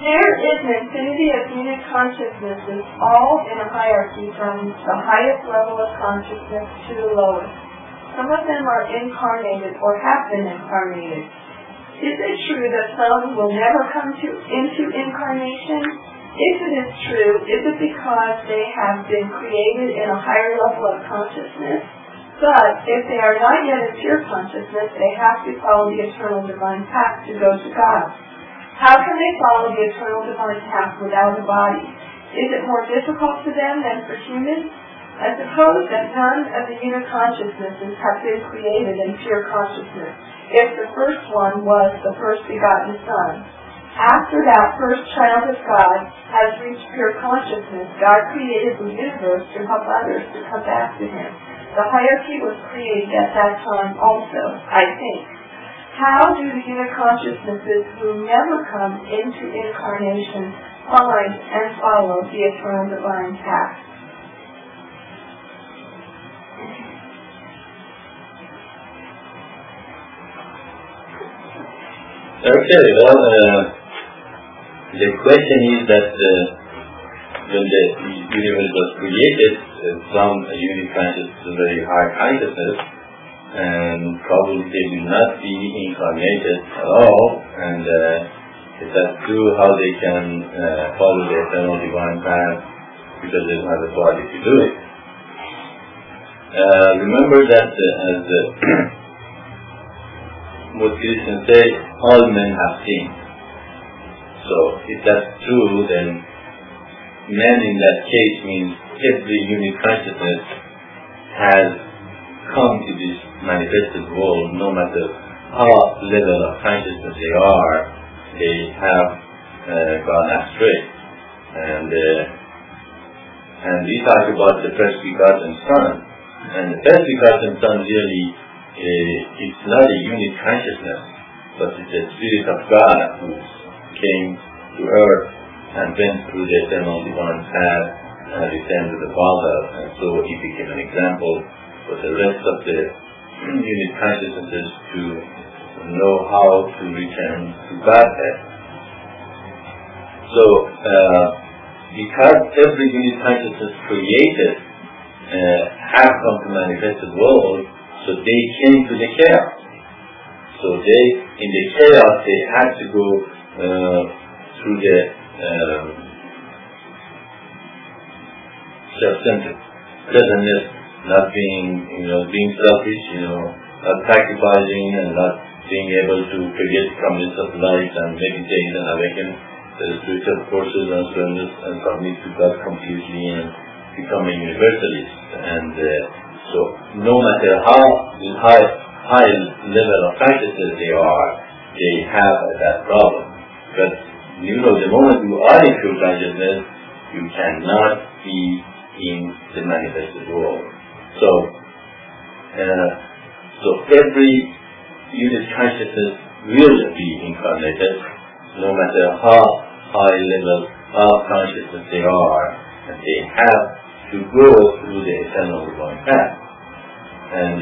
There is an infinity of unit consciousnesses, all in a hierarchy from the highest level of consciousness to the lowest. Some of them are incarnated or have been incarnated. Is it true that some will never come into incarnation? If it is true, is it because they have been created in a higher level of consciousness? But if they are not yet in pure consciousness, they have to follow the eternal divine path to go to God. How can they follow the eternal divine path without a body? Is it more difficult for them than for humans? I suppose that none of the unit consciousnesses have been created in pure consciousness, if the first one was the first begotten Son. After that first child of God has reached pure consciousness, God created the universe to help others to come back to Him. The hierarchy was created at that time also, I think. How do the unit consciousnesses who never come into incarnation find and follow the eternal divine path? Okay, well, the question is that when the universe was created, some unit consciousness is very high consciousness, and probably they will not be incarnated at all, and if that's true, how they can follow the eternal divine path because they don't have a body to do it. Remember that as what Christians say, all men have sinned. So if that's true, then man in that case means every unit consciousness has come to this manifested world, no matter how level of consciousness they are, they have gone astray. And we talk about the first begotten Son. And the first begotten Son really, it's not a unit consciousness, but it's a Spirit of God who came to earth and went through the eternal divine path and returned to the Father, and so he became an example for the rest of the unit consciousnesses to know how to return to Godhead. So, because every unit consciousness created have come to manifested world, so they came to the chaos. So they, in the chaos, they had to go through the self-centered pleasantness, not being, being selfish, not sacrificing and not being able to forget the commitments of life and meditate and awaken the spiritual forces and surrender and submit to God completely and become a universalist. And so no matter how high level of consciousness they are, they have that problem. But the moment you are in pure consciousness, you cannot be in the manifested world. So every unit consciousness will be incarnated, no matter how high level of consciousness they are, and they have to go through the eternal divine path. And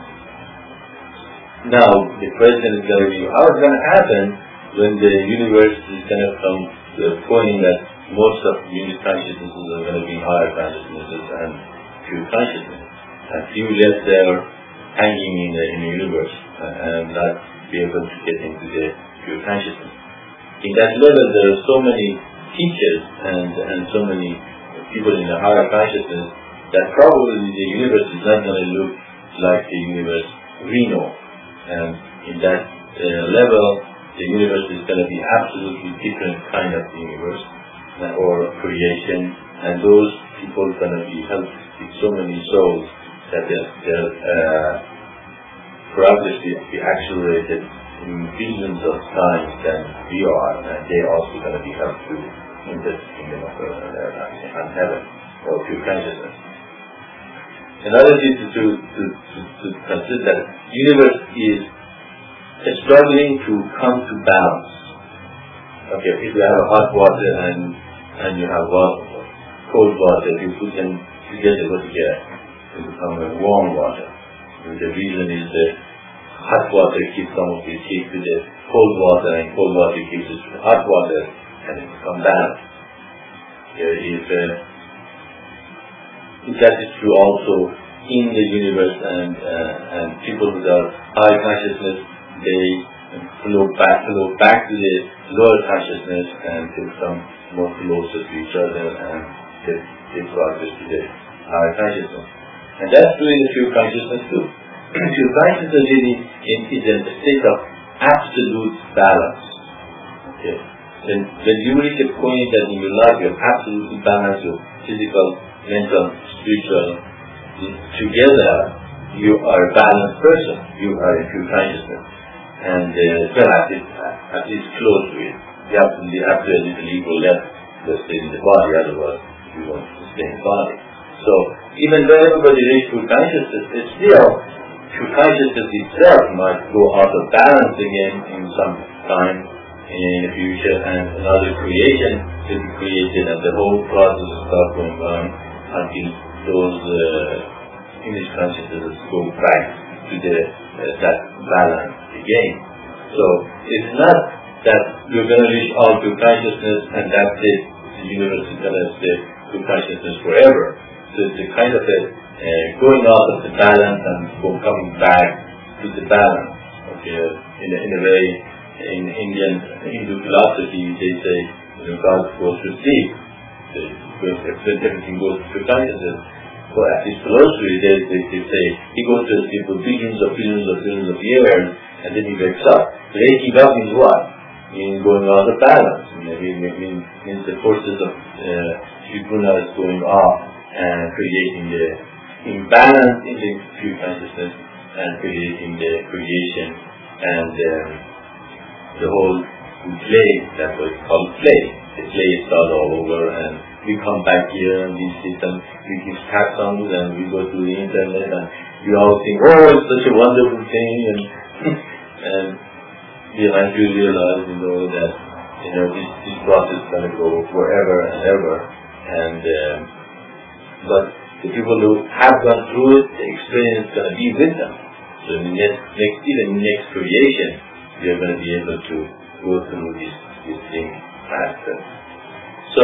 now the question is going to be, how is going to happen when the universe is going to come to a point that most of unit consciousnesses are going to be higher consciousnesses and pure consciousness, and few left there hanging in the universe and not be able to get into the pure consciousness. In that level, there are so many teachers and so many people in the higher consciousness that probably the universe is not going to look like the universe we know. And in that level, the universe is going to be absolutely different kind of universe or creation, and those people are going to be helped with so many souls that their progress will be accelerated in billions of times than we are, and they also going to be helped to in the kingdom of earth and heaven, or pure consciousness. Another thing to consider that universe is struggling to come to balance. Okay, if you have hot water and you have cold water, you put them together, what you get? It becomes warm water. And the reason is that hot water keeps some of the heat to the cold water, and cold water keeps it to the hot water, and it becomes balanced. That is true also in the universe, and people with a high consciousness, they flow back to the lower consciousness and to become more closer to each other, and they progress to the higher consciousness. And that's true in the pure consciousness too. Pure consciousness really is in a state of absolute balance. Okay. When you reach a point that in your life you have absolutely balanced your physical, mental, spiritual, together you are a balanced person. You are a pure consciousness. And at least close to it. You have to have a little ego left to stay in the body, otherwise you won't stay in the body. So even though everybody reaches true consciousness, it's still true consciousness itself might go out of balance again in some time in the future, and another creation will be created, and the whole process will start going on until those image consciousnesses go back to that balance again. So it's not that you're going to reach all true consciousness and that's it. The universe is going to stay true consciousness forever. So it's a kind of a going out of the balance and coming back to the balance. Okay, in a way, in Hindu philosophy, they say God goes to sleep. Everything goes to consciousness. Well, at this philosophy, they say he goes to sleep for billions of years, and then he wakes up. Waking up means what? Means going out of balance. Means the forces of Triguna is going off and creating the imbalance in the pure consciousness and creating the creation and the whole play. That's what it's called play. The play starts all over, and we come back here and we sit and we give taxons and we go to the internet and we all think, oh, it's such a wonderful thing, and we eventually realize, that this process is going to go forever and ever, and but the people who have gone through it, the experience is going to be with them. So in the next creation, we are going to be able to go through this thing faster. So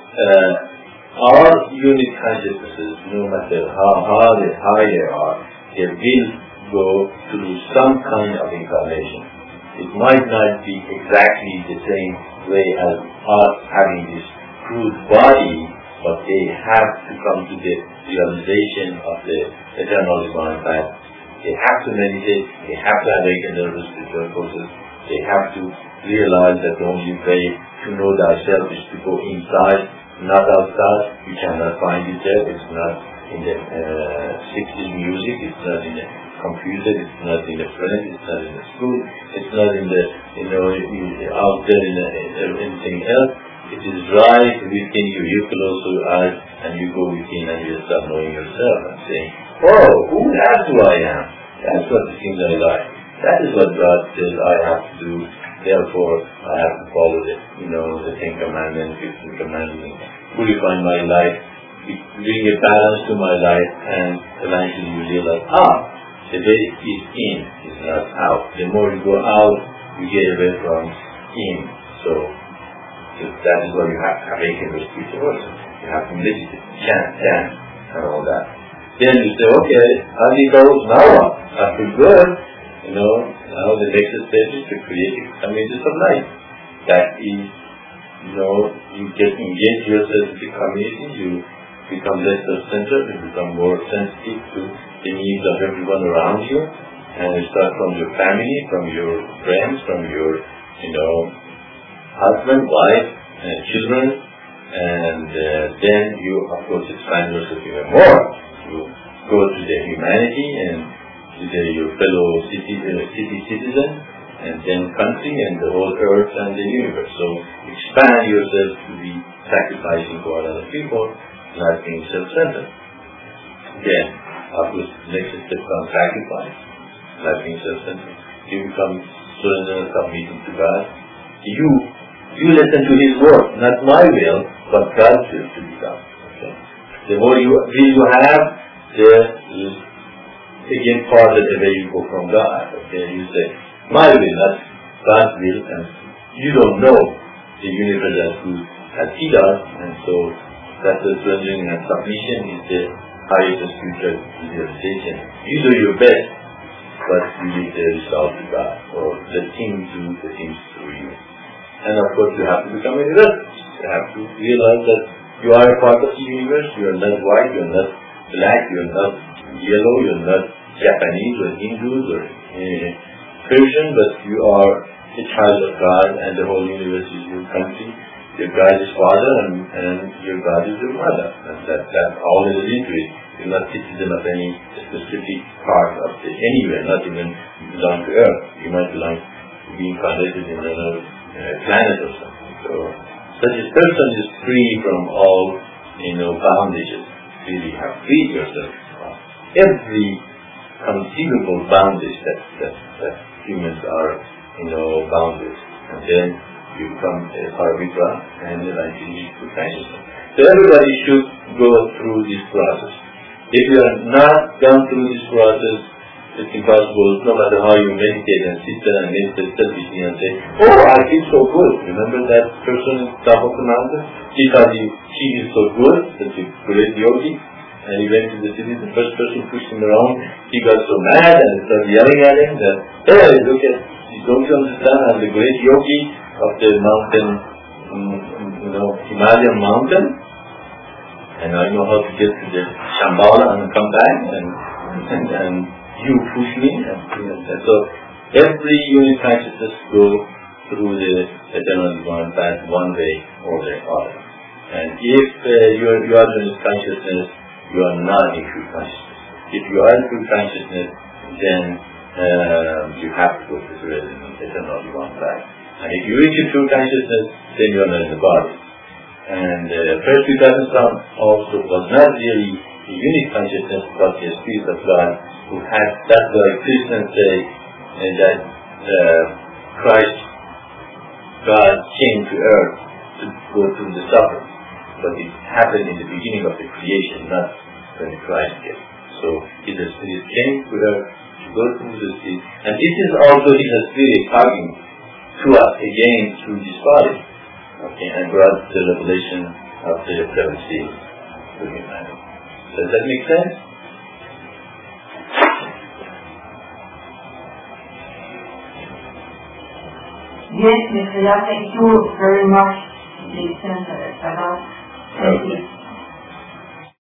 our unit consciousnesses, no matter how high they are, they will go through some kind of incarnation. It might not be exactly the same way as us having this crude body, but they have to come to the realization of the eternal divine path. They have to meditate, they have to awaken their spiritual forces, they have to realize that the only way to know thyself is to go inside, not outside. You cannot find it there. It's not in the 60s music, it's not in the computer, it's not in the friend, it's not in the school, it's not in the, out there in anything else. It is right within you. You close your eyes and you go within and you start knowing yourself and saying, oh, that's who I am. That's what the things I like. That is what God says I have to do. Therefore, I have to follow the Ten Commandments, 15 Commandments, purify my life, bring a balance to my life, and eventually you realize, the way it is in is not out. The more you go out, you get away from in. So that is why you have to awaken your spiritual person. You have to meditate, chant, and all that. Then you say, okay, how do you go now? I feel good. Now the next step is to create communities of life. That is, you get engaged yourself in the community, you become less self-centered, you become more sensitive to the needs of everyone around you, and you start from your family, from your friends, from your, husband, wife, and children, and then you, of course, expand yourself even more. You go to the humanity and to your fellow city citizen, and then country, and the whole earth and the universe. So expand yourself to be sacrificing for other people, not being self-centered. Then, of course, the next step comes sacrifice, not being self-centered. You become surrender and submitting to God. You listen to His word, not my will, but God's will to be done. Okay? The more will you have, the again farther away you go from God. Okay? You say, my will, not God's will, and you don't know the universe as good as he does, and so that's the surrendering and submission is the highest spiritual realization. You do your best, but you leave the result to God, or the team do the things through you. And of course you have to become a universe. You have to realize that you are a part of the universe. You are not white, you are not black, you are not yellow, you are not Japanese or Hindus or Persian, but you are a child of God, and the whole universe is your country. Your God is Father, and your God is your Mother. And that's all there is into it. You're not citizen of any specific part of anywhere, not even belong to Earth. You might belong to be incarnated in another planet or something. So such a person is free from all, bondages. Really have freed yourself from every conceivable bondage that humans are, bounded. And then you become a Parvitra and eventually to consciousness. So everybody should go through this process. If you are not gone through this process, it's impossible, no matter how you meditate and sit there and meditate selfishly and say, oh, I feel so good. Remember that person at the top of the mountain? He thought he is so good, such a great yogi. And he went to the city, the first person pushed him around. He got so mad and started yelling at him that, hey, look at, don't you understand, I'm the great yogi of the mountain, Himalayan mountain, and I know how to get to the Shambhala and come back, and you push me, and so every unit consciousness goes through the eternal divine path one way or the other. And if you are in this consciousness, you are not in true consciousness. If you are in true consciousness, then you have to go to the eternal divine path. And if you reach a true consciousness, then you are not in the body. And first 2000 sound also was not really a unique consciousness, but the Spirit of God who had, that's why Christians say that Christ, God came to earth to go through the suffering. But it happened in the beginning of the creation, not when Christ came. So His Spirit came to earth to go through the sea. And this is also His Spirit talking to us again through this body. Okay, and brought the revelation of the 7 seals to humanity. Does that make sense? Yes, Mr. That makes you very much make sense of it. I don't think